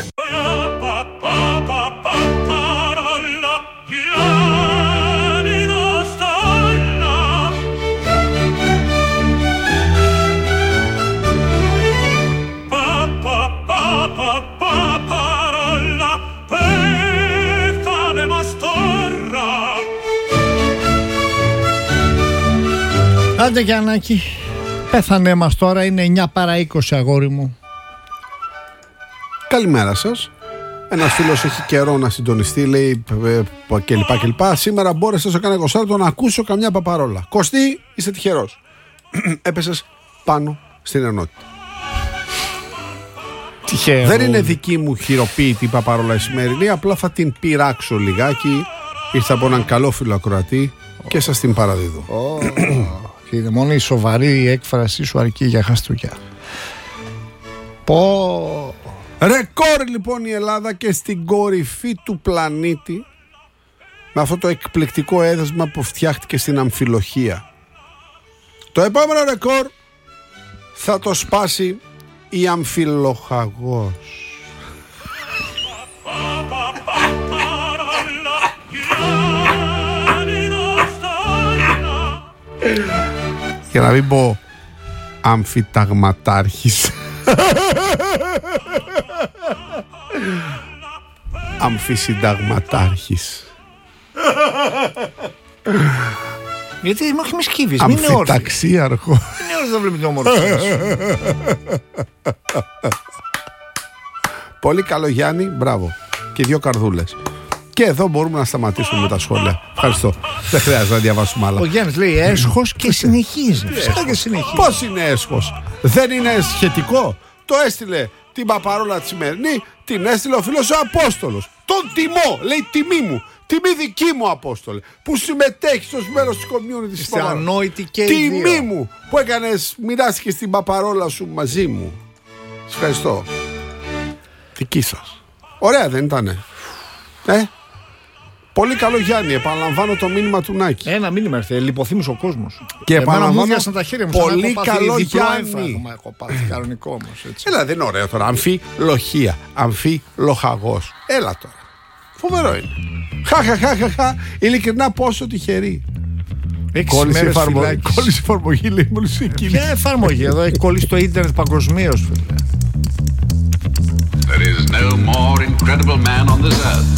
[SPEAKER 1] Άντε Γιαννάκη, πέθανέ μας τώρα, είναι 9 παρά 20 αγόρι μου.
[SPEAKER 2] Καλημέρα σας. Ένας φίλος έχει καιρό να συντονιστεί, λέει κλπ. Σήμερα μπόρεσα σε κάνα 20 να ακούσω καμιά παπαρόλα. Κωστή, είσαι τυχερός. Έπεσες πάνω στην ενότητα.
[SPEAKER 1] Τυχαίο.
[SPEAKER 2] Δεν είναι δική μου χειροποίητη παπαρόλα η σημερινή, απλά θα την πειράξω λιγάκι. Ήρθα από έναν καλό φίλο ακροατή και σας την παραδίδω.
[SPEAKER 1] Είναι μόνο η σοβαρή έκφραση σου αρκεί για Χριστούγεννα.
[SPEAKER 2] Ρεκόρ λοιπόν η Ελλάδα και στην κορυφή του πλανήτη με αυτό το εκπληκτικό έδεσμα που φτιάχτηκε στην αμφιλοχία. Το επόμενο ρεκόρ θα το σπάσει η αμφιλοχαγός. Για να μην πω αμφιταγματάρχης. Αμφισυνταγματάρχης.
[SPEAKER 1] Γιατί όχι με σκύβεις, μην είναι όρθιο.
[SPEAKER 2] Αμφιταξίαρχο.
[SPEAKER 1] Είναι όρθιο, δεν βλέπει την ομορφιά σου.
[SPEAKER 2] Πολύ καλό Γιάννη, μπράβο. Και 2 καρδούλες. Και εδώ μπορούμε να σταματήσουμε με τα σχόλια. Ευχαριστώ. Δεν χρειάζεται να διαβάσουμε άλλα.
[SPEAKER 1] Ο Γιάννης λέει έσχος και συνεχίζει. Φυσικά και συνεχίζει.
[SPEAKER 2] Πώς είναι έσχος? Δεν είναι σχετικό? Το έστειλε την παπαρόλα τη σημερινή, την έστειλε ο φίλος ο Απόστολος. Τον τιμώ, λέει τιμή μου. Τιμή δική μου, Απόστολε, που συμμετέχει ως μέλος της community.
[SPEAKER 1] Είστε ανόητοι και οι
[SPEAKER 2] τιμή
[SPEAKER 1] δύο.
[SPEAKER 2] μου που έκανες, μοιράστηκες την παπαρόλα σου μαζί μου. Σας ευχαριστώ. Δική σας. Ωραία δεν ήτανε? Πολύ καλό Γιάννη, επαναλαμβάνω το μήνυμα του Νάκη.
[SPEAKER 1] Ένα μήνυμα ήρθε, λιποθύμησε ο κόσμος.
[SPEAKER 2] Και επαναλαμβάνω,
[SPEAKER 1] τα χέρια μου.
[SPEAKER 2] πολύ καλό Γιάννη.
[SPEAKER 1] Έχω πάθει κανονικό όμως.
[SPEAKER 2] Έλα, δεν είναι ωραίο τώρα. Αμφιλοχία, αμφιλοχαγός. Έλα τώρα. Φοβερό είναι. Χαχαχαχαχα. Ειλικρινά πόσο τυχερή. Κόλλησε εφαρμογή, λέει μουσική.
[SPEAKER 1] Ποια εφαρμογή εδώ, έχει κολλήσει το ίντερνετ παγκοσμίως, φίλε.
[SPEAKER 6] There is no more incredible man on this earth.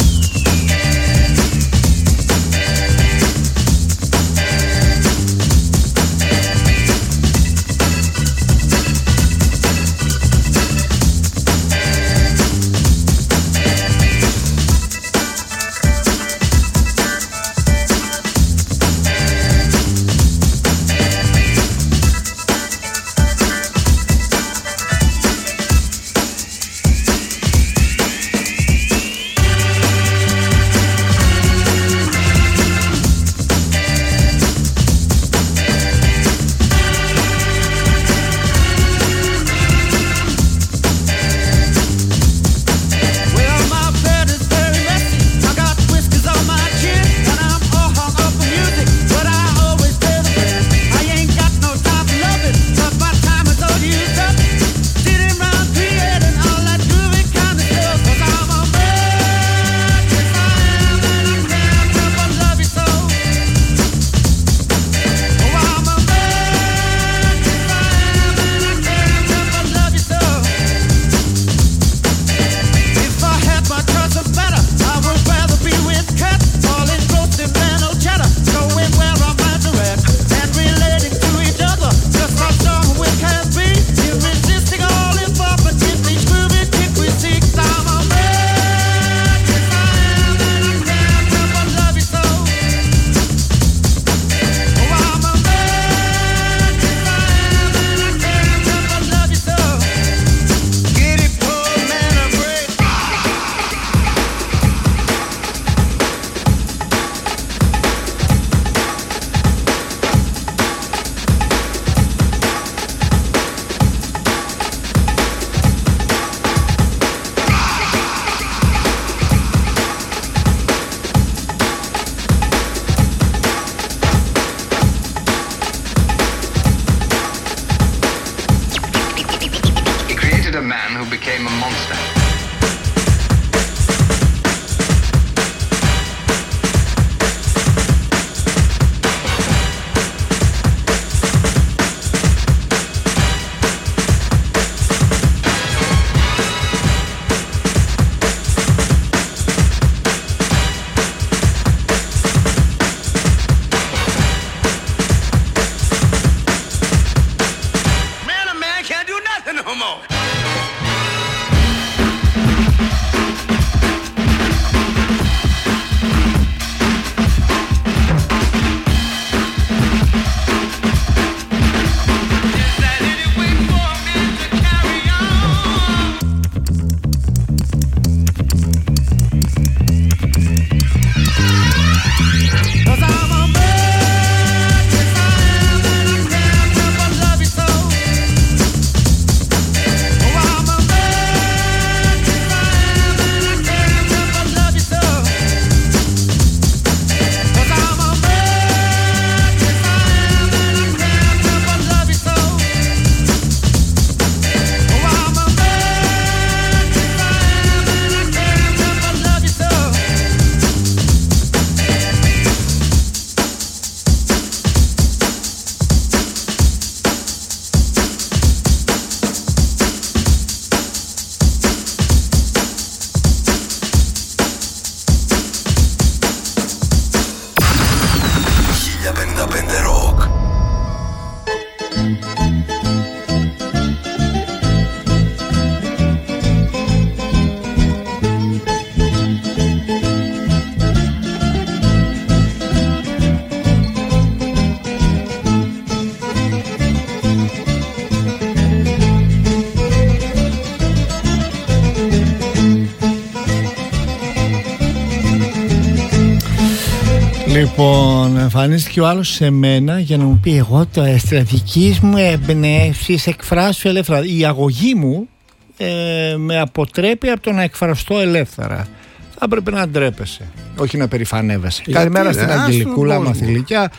[SPEAKER 6] became a monster.
[SPEAKER 1] Λοιπόν, εμφανίστηκε ο άλλος σε μένα για να μου πει εγώ το στρατηγικής μου εμπνεύσεις εκφράσου ελεύθερα. Η αγωγή μου με αποτρέπει από το να εκφραστώ ελεύθερα. Θα έπρεπε να ντρέπεσαι, όχι να περηφανεύεσαι. Καλημέρα στην Αγγελικούλα Μαθηλικιά.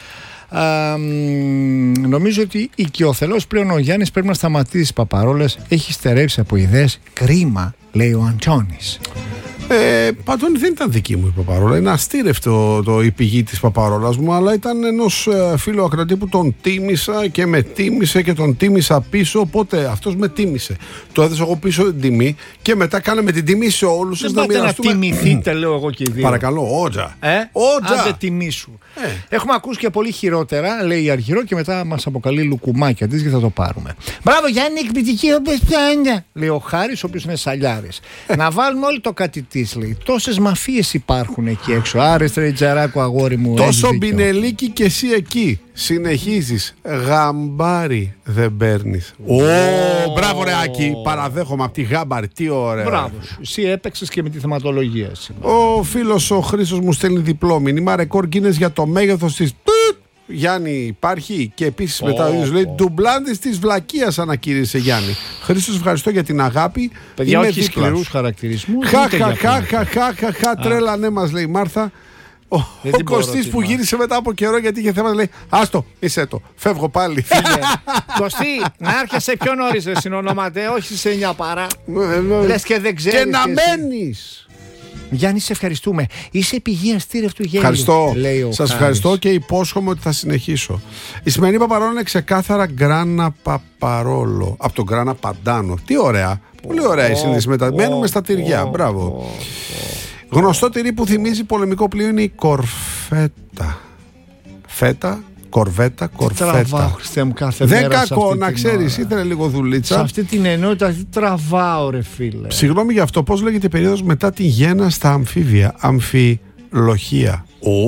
[SPEAKER 1] Νομίζω ότι οικειοθελώς πλέον ο Γιάννης πρέπει να σταματήσει τις παπαρόλες. Έχει στερεύσει από ιδέες. Κρίμα, λέει ο Αντώνης.
[SPEAKER 2] Παντώνη, δεν ήταν δική μου η παπαρόλα. Είναι αστήρευτο η πηγή της παπαρόλας μου, αλλά ήταν ενός φίλου ακροατή που τον τίμησα και με τίμησε και τον τίμησα πίσω. Οπότε αυτός με τίμησε. Το έδωσα εγώ πίσω την τιμή και μετά κάναμε την τιμή σε όλους.
[SPEAKER 1] Δεν πάτε να τιμηθείτε, λέω εγώ και οι δύο.
[SPEAKER 2] Παρακαλώ, ότζα.
[SPEAKER 1] Άντε τιμήσου. Έχουμε ακούσει και πολύ χειρότερα, λέει η Αργυρό, και μετά μας αποκαλεί λουκουμάκια της και θα το πάρουμε. Μπράβο, Γιάννη, εκπληκτική όπως πιάνια, λέει ο Χάρης, ο οποίος είναι σαλιάρης. Να βάλουμε όλοι το κάτι της, λέει. Τόσες μαφίες υπάρχουν εκεί έξω. Άρε Τρετζαράκο, αγόρι μου.
[SPEAKER 2] Τόσο μπινελίκι και εσύ εκεί. Συνεχίζεις. Γαμπάρι δεν παίρνεις. Μπράβο, ρε Άκη. Παραδέχομαι από τη γάμπαρη. Τι ωραία.
[SPEAKER 1] Μπράβο. Εσύ έπαιξες και με τη θεματολογία σήμερα.
[SPEAKER 2] Ο φίλος ο Χρήστος μου στέλνει διπλό μήνυμα. Ρεκόρ Γκίνες για το μέγεθος της. Γιάννη, υπάρχει. Και επίσης μετά ο ίδιος λέει ντουμπλάντης της βλακείας, ανακήρυσε Γιάννη. Χρήστος, ευχαριστώ για την αγάπη.
[SPEAKER 1] Παιδιά, όχι σκληρούς χαρακτηρισμούς.
[SPEAKER 2] Χα, τρέλα, ναι, μας λέει η Μάρθα. Ο Κωστής που γύρισε μετά από καιρό γιατί είχε θέμα, λέει άστο, είσαι το, φεύγω πάλι.
[SPEAKER 1] Κωστή, να έρχεσαι πιο νωρίς ρε συνονόμαται, όχι σε 9 παρά. Λες και δεν ξέρεις.
[SPEAKER 2] Και να μένεις.
[SPEAKER 1] Γιάννη, σε ευχαριστούμε. Είσαι πηγή αστήρευτου γέλιου.
[SPEAKER 2] Ευχαριστώ. Σας ευχαριστώ και υπόσχομαι ότι θα συνεχίσω. Η σημερινή παπαρόλα είναι ξεκάθαρα γκράνα παπαρόλο. Από τον γκράνα παντάνο. Τι ωραία. Πολύ ωραία η σύνδεση. Μένουμε στα τυριά. Μπράβο. Γνωστό τυρί που θυμίζει πολεμικό πλοίο είναι η κορφέτα. Κορφέτα.
[SPEAKER 1] Τραβάω, Χριστέ μου, κάθε
[SPEAKER 2] δεν
[SPEAKER 1] μέρα.
[SPEAKER 2] Δεν κακό, να ξέρεις, ήθελε λίγο δουλίτσα.
[SPEAKER 1] Σε αυτή την ενότητα, τι τραβάω, ρε φίλε.
[SPEAKER 2] Συγγνώμη για αυτό, πώς λέγεται η περίοδος μετά τη γέννα στα αμφίβια? Αμφιλοχεία.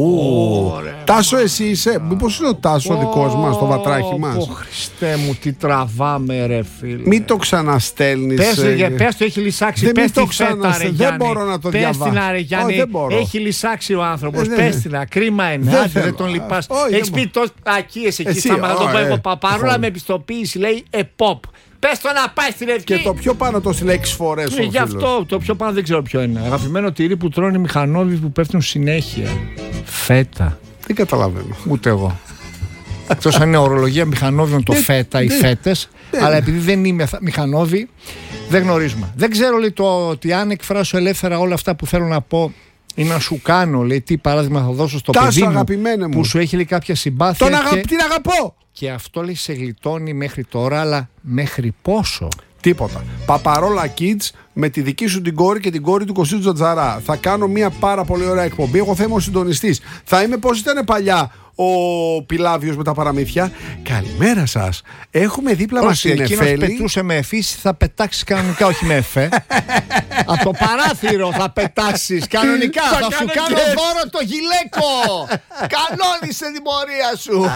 [SPEAKER 2] Τάσο, εσύ είσαι. Μήπως είναι ο Τάσο δικός μας, το βατράχι μας?
[SPEAKER 1] Χριστέ μου, τι τραβάμε, ρε φίλε.
[SPEAKER 2] Μην το ξαναστέλνεις.
[SPEAKER 1] Πες το, έχει λυσάξει. Πες τη φέτα, ρε Γιάννη.
[SPEAKER 2] Δεν μπορώ να το διαβάσω.
[SPEAKER 1] Πες την, ρε Γιάννη. Έχει λυσάξει ο άνθρωπος. Πες την, κρίμα είναι. Δεν τον λυπάς. Έχεις πει τόσο ακίες εκεί. Θα το πω εγώ παπαρόλα με επιστοποίηση, λέει ΕΠΟΠ. Πες το να πάει στη Λευκή.
[SPEAKER 2] Και το πιο πάνω το στείλε 6 φορές.
[SPEAKER 1] Γι' αυτό το πιο πάνω δεν ξέρω ποιο είναι. Αγαπημένο τυρί που τρώνε οι μηχανόβοι που πέφτουν συνέχεια. Φέτα.
[SPEAKER 2] Δεν καταλαβαίνω.
[SPEAKER 1] Ούτε εγώ. Εκτός αν είναι ορολογία μηχανόβιων το φέτα, οι φέτες. Αλλά επειδή δεν είμαι μηχανόβι, δεν γνωρίζουμε. Δεν ξέρω, λέει, ότι αν εκφράσω ελεύθερα όλα αυτά που θέλω να πω ή να σου κάνω, λέει, τι παράδειγμα θα δώσω στο παιδί μου που σου έχει, λέει, κάποια συμπάθεια.
[SPEAKER 2] Την αγαπώ!
[SPEAKER 1] Και αυτό, λέει, σε γλιτώνει μέχρι τώρα, αλλά μέχρι πόσο?
[SPEAKER 2] Τίποτα. Παπαρόλα Kids με τη δική σου την κόρη και την κόρη του Κωστή Τζοτζαρά. Θα κάνω μια πάρα πολύ ωραία εκπομπή. Εγώ θα είμαι ο συντονιστής. Θα είμαι πώς ήταν παλιά ο Πιλάβιος με τα παραμύθια. Καλημέρα σας. Έχουμε δίπλα μας την Εφέλη.
[SPEAKER 1] Εκείνος πετούσε με εφής, θα πετάξεις κανονικά, όχι με εφέ. Από το παράθυρο θα πετάξεις κανονικά. Θα σου κάνω δώρο το γυλαίκο. Κανόνισε την πορεία σου.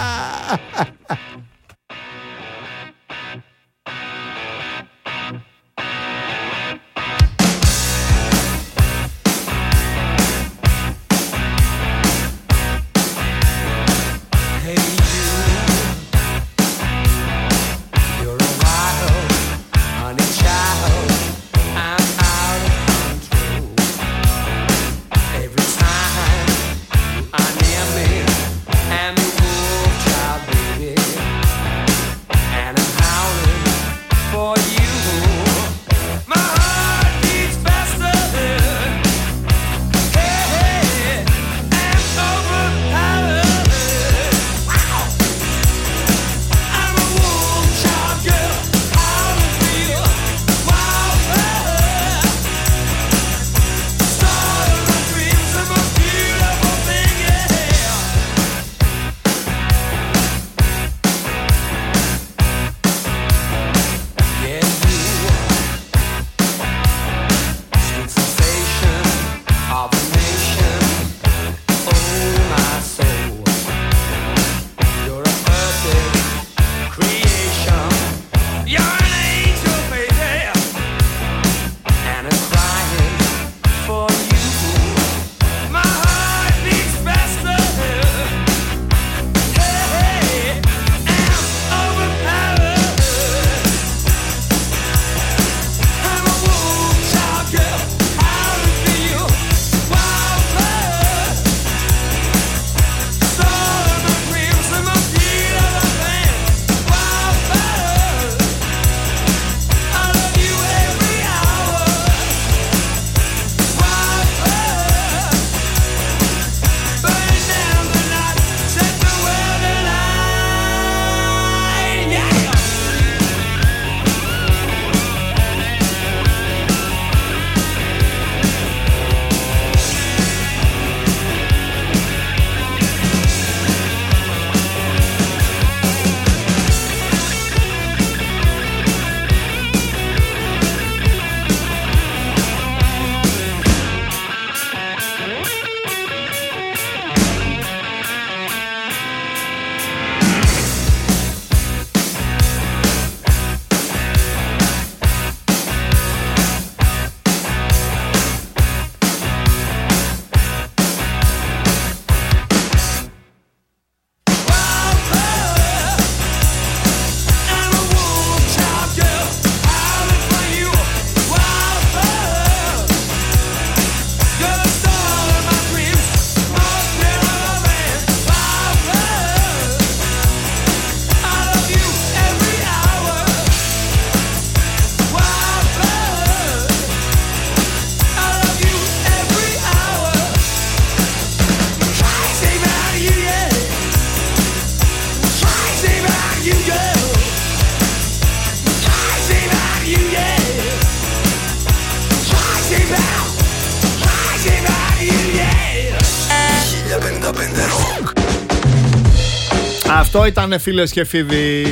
[SPEAKER 1] Αυτό ήταν, φίλες και φίλοι.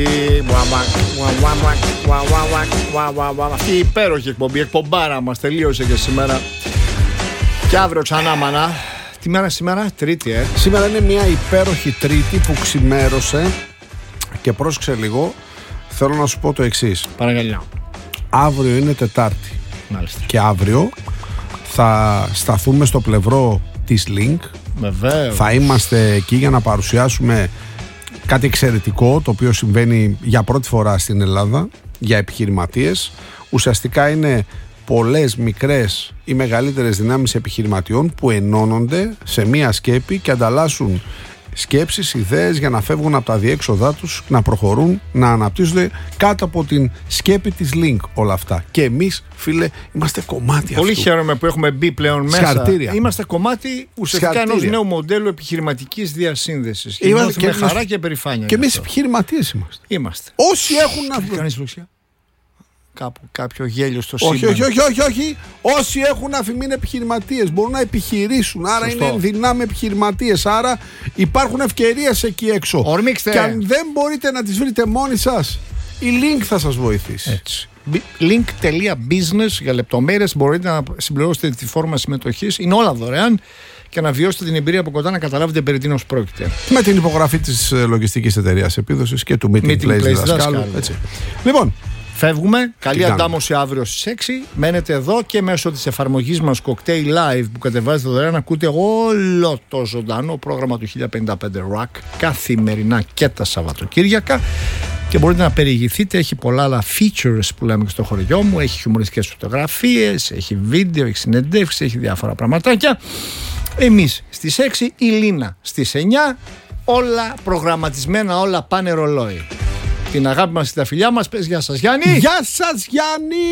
[SPEAKER 1] Αυτή η υπέροχη εκπομπή, η εκπομπάρα μας τελείωσε και σήμερα. Και αύριο ξανά, μανά. Τι μέρα σήμερα? Τρίτη,
[SPEAKER 2] Σήμερα είναι μια υπέροχη Τρίτη που ξημέρωσε. Και πρόσεξε λίγο, θέλω να σου πω το εξής.
[SPEAKER 1] Παρακαλώ.
[SPEAKER 2] Αύριο είναι Τετάρτη.
[SPEAKER 1] Μάλιστα.
[SPEAKER 2] Και αύριο θα σταθούμε στο πλευρό της Link.
[SPEAKER 1] Βεβαίως.
[SPEAKER 2] Θα είμαστε εκεί για να παρουσιάσουμε κάτι εξαιρετικό, το οποίο συμβαίνει για πρώτη φορά στην Ελλάδα για επιχειρηματίες. Ουσιαστικά είναι πολλές μικρές ή μεγαλύτερες δυνάμεις επιχειρηματιών που ενώνονται σε μία σκέπη και ανταλλάσσουν σκέψεις, ιδέες για να φεύγουν από τα διέξοδά τους, να προχωρούν, να αναπτύσσονται κάτω από την σκέπη της Link όλα αυτά. Και εμείς, φίλε, είμαστε κομμάτι
[SPEAKER 1] Πολύ
[SPEAKER 2] αυτού.
[SPEAKER 1] χαίρομαι που έχουμε μπει πλέον μέσα.
[SPEAKER 2] Συγχαρητήρια.
[SPEAKER 1] Είμαστε κομμάτι ουσιαστικά ενός νέου μοντέλου επιχειρηματικής διασύνδεσης. Και νιώθουμε χαρά και περηφάνεια.
[SPEAKER 2] Και εμείς επιχειρηματίες είμαστε. Όσοι έχουν να
[SPEAKER 1] Κάνεις λουξιά. Κάπου κάποιο γέλιο στο
[SPEAKER 2] όχι,
[SPEAKER 1] σύμπαν.
[SPEAKER 2] όχι. Όσοι έχουν αφημί είναι επιχειρηματίες, μπορούν να επιχειρήσουν. Άρα
[SPEAKER 1] Σωστό.
[SPEAKER 2] είναι δυνάμει επιχειρηματίες. Άρα υπάρχουν ευκαιρίες εκεί έξω.
[SPEAKER 1] Ορμήξτε.
[SPEAKER 2] Και αν δεν μπορείτε να τις βρείτε μόνοι σας, η Link θα σας βοηθήσει.
[SPEAKER 1] Έτσι. Link.business για λεπτομέρειες. Μπορείτε να συμπληρώσετε τη φόρμα συμμετοχής. Είναι όλα δωρεάν. Και να βιώσετε την εμπειρία από κοντά, να καταλάβετε περί τίνος πρόκειται.
[SPEAKER 2] Με την υπογραφή της λογιστικής εταιρείας επίδοσης και του Meeting Place δασκάλου. Λοιπόν,
[SPEAKER 1] φεύγουμε. Καλή αντάμωση αύριο στις 6. Μένετε εδώ και μέσω της εφαρμογής μας Cocktail Live που κατεβάζετε δωρεάν ακούτε όλο το ζωντανό πρόγραμμα του 1055 Rock καθημερινά και τα Σαββατοκύριακα. Και μπορείτε να περιηγηθείτε. Έχει πολλά άλλα features που λέμε και στο χωριό μου. Έχει χιουμοριστικές φωτογραφίες, έχει βίντεο, έχει συνεντεύξεις, έχει διάφορα πραγματάκια. Εμείς στις 6, η Λίνα στις 9. Όλα προγραμματισμένα, όλα πάνε ρολόι. Την αγάπη μας και τα φιλιά μας. Πες γεια σας Γιάννη.
[SPEAKER 2] Γεια σας Γιάννη.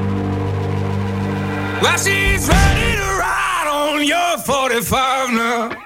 [SPEAKER 5] Well, she's ready to ride on your 45 now.